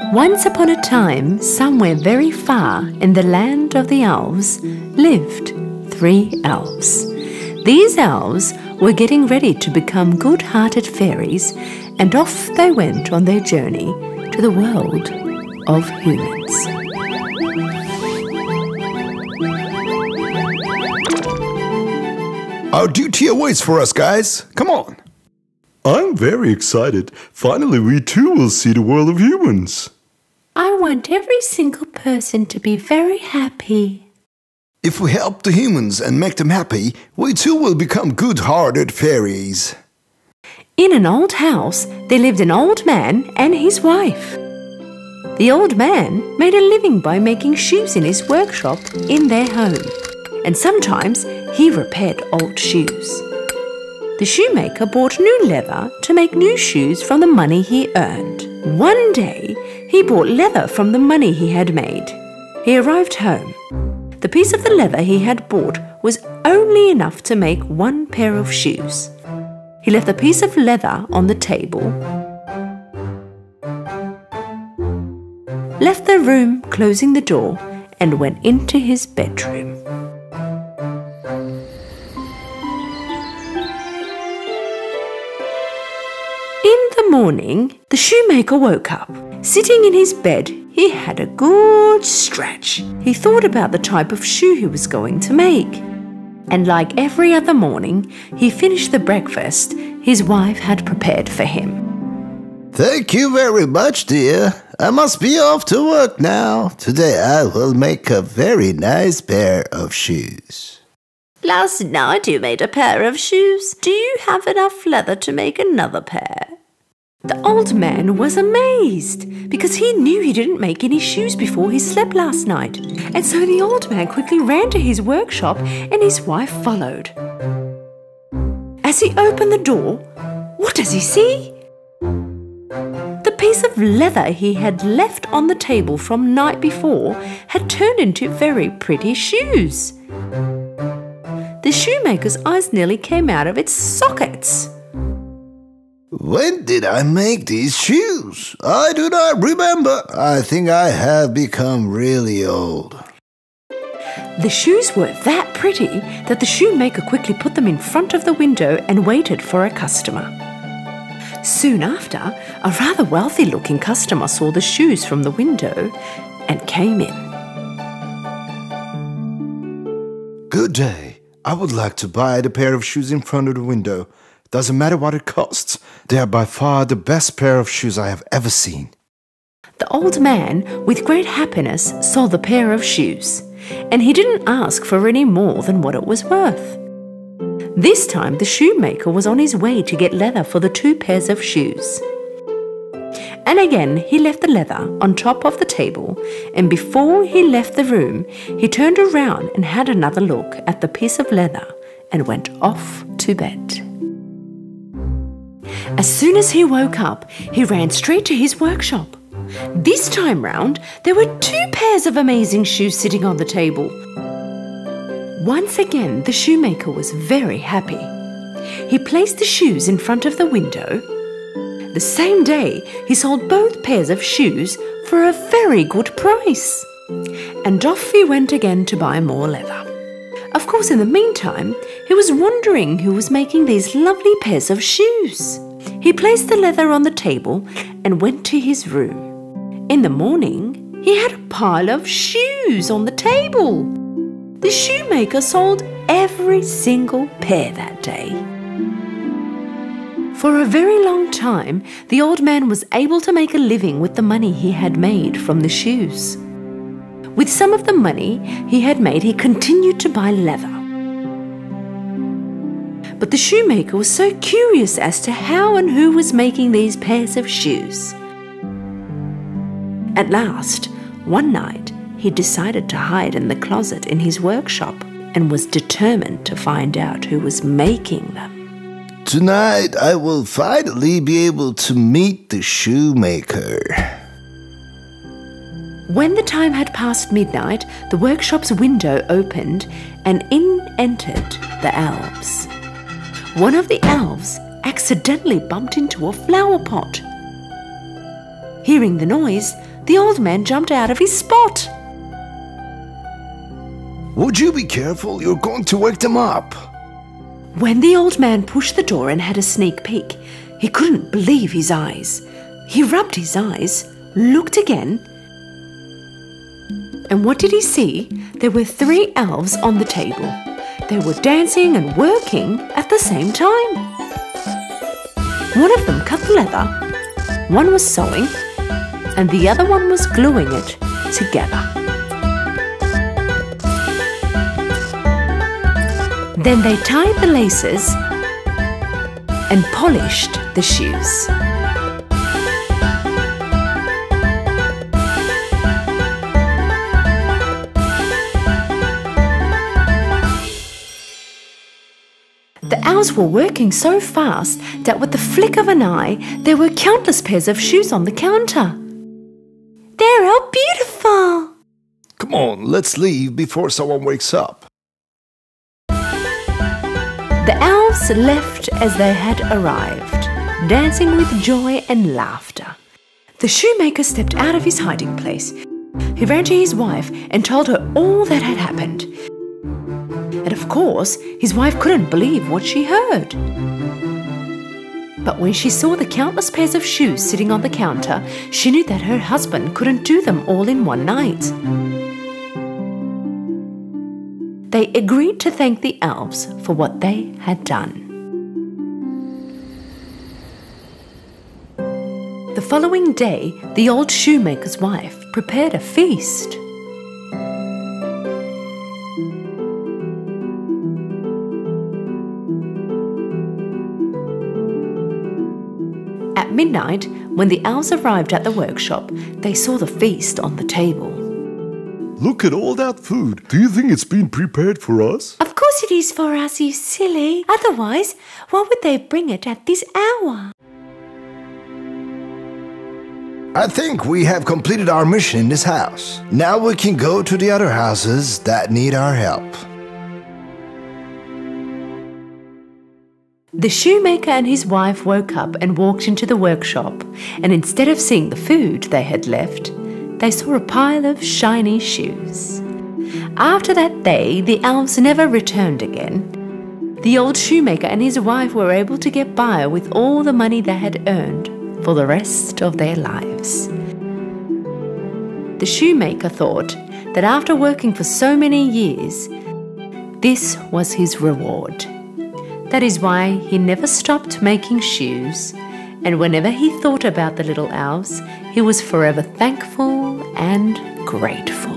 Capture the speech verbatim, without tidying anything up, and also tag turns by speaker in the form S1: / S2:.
S1: Once upon a time, somewhere very far in the land of the elves, lived three elves. These elves were getting ready to become good-hearted fairies, and off they went on their journey to the world of humans.
S2: Our duty awaits for us, guys. Come on.
S3: I'm very excited. Finally, we too will see the world of humans.
S1: I want every single person to be very happy.
S2: If we help the humans and make them happy, we too will become good-hearted fairies.
S1: In an old house, there lived an old man and his wife. The old man made a living by making shoes in his workshop in their home, and sometimes he repaired old shoes. The shoemaker bought new leather to make new shoes from the money he earned. One day, he bought leather from the money he had made. He arrived home. The piece of the leather he had bought was only enough to make one pair of shoes. He left the piece of leather on the table, left the room, closing the door, and went into his bedroom. In the morning, the shoemaker woke up. Sitting in his bed, he had a good stretch. He thought about the type of shoe he was going to make. And like every other morning, he finished the breakfast his wife had prepared for him.
S4: Thank you very much, dear. I must be off to work now. Today I will make a very nice pair of shoes.
S1: Last night you made a pair of shoes. Do you have enough leather to make another pair? The old man was amazed because he knew he didn't make any shoes before he slept last night. And so the old man quickly ran to his workshop and his wife followed. As he opened the door, what does he see? The piece of leather he had left on the table from night before had turned into very pretty shoes. The shoemaker's eyes nearly came out of its sockets.
S4: When did I make these shoes? I do not remember. I think I have become really old.
S1: The shoes were that pretty that the shoemaker quickly put them in front of the window and waited for a customer. Soon after, a rather wealthy-looking customer saw the shoes from the window and came in.
S3: Good day. I would like to buy the pair of shoes in front of the window. Doesn't matter what it costs. They are by far the best pair of shoes I have ever seen.
S1: The old man, with great happiness, saw the pair of shoes, and he didn't ask for any more than what it was worth. This time the shoemaker was on his way to get leather for the two pairs of shoes. And again he left the leather on top of the table, and before he left the room, he turned around and had another look at the piece of leather and went off to bed. As soon as he woke up, he ran straight to his workshop. This time round, there were two pairs of amazing shoes sitting on the table. Once again, the shoemaker was very happy. He placed the shoes in front of the window. The same day, he sold both pairs of shoes for a very good price. And off he went again to buy more leather. Of course, in the meantime, he was wondering who was making these lovely pairs of shoes. He placed the leather on the table and went to his room. In the morning, he had a pile of shoes on the table. The shoemaker sold every single pair that day. For a very long time, the old man was able to make a living with the money he had made from the shoes. With some of the money he had made, he continued to buy leather. But the shoemaker was so curious as to how and who was making these pairs of shoes. At last, one night, he decided to hide in the closet in his workshop and was determined to find out who was making them.
S4: Tonight I will finally be able to meet the shoemaker.
S1: When the time had passed midnight, the workshop's window opened and in entered the elves. One of the elves accidentally bumped into a flower pot. Hearing the noise, the old man jumped out of his spot.
S2: Would you be careful? You're going to wake them up.
S1: When the old man pushed the door and had a sneak peek, he couldn't believe his eyes. He rubbed his eyes, looked again, and what did he see? There were three elves on the table. They were dancing and working at the same time. One of them cut the leather, one was sewing, and the other one was gluing it together. Then they tied the laces and polished the shoes. The owls were working so fast that with the flick of an eye, there were countless pairs of shoes on the counter. They're all beautiful!
S2: Come on, let's leave before someone wakes up.
S1: The elves left as they had arrived, dancing with joy and laughter. The shoemaker stepped out of his hiding place. He ran to his wife and told her all that had happened. And of course, his wife couldn't believe what she heard. But when she saw the countless pairs of shoes sitting on the counter, she knew that her husband couldn't do them all in one night. They agreed to thank the elves for what they had done. The following day, the old shoemaker's wife prepared a feast. At midnight, when the elves arrived at the workshop, they saw the feast on the table.
S2: Look at all that food. Do you think it's been prepared for us?
S1: Of course it is for us, you silly. Otherwise, why would they bring it at this hour?
S3: I think we have completed our mission in this house. Now we can go to the other houses that need our help.
S1: The shoemaker and his wife woke up and walked into the workshop, and instead of seeing the food they had left, they saw a pile of shiny shoes. After that day, the elves never returned again. The old shoemaker and his wife were able to get by with all the money they had earned for the rest of their lives. The shoemaker thought that after working for so many years, this was his reward. That is why he never stopped making shoes, and whenever he thought about the little elves, he was forever thankful and grateful.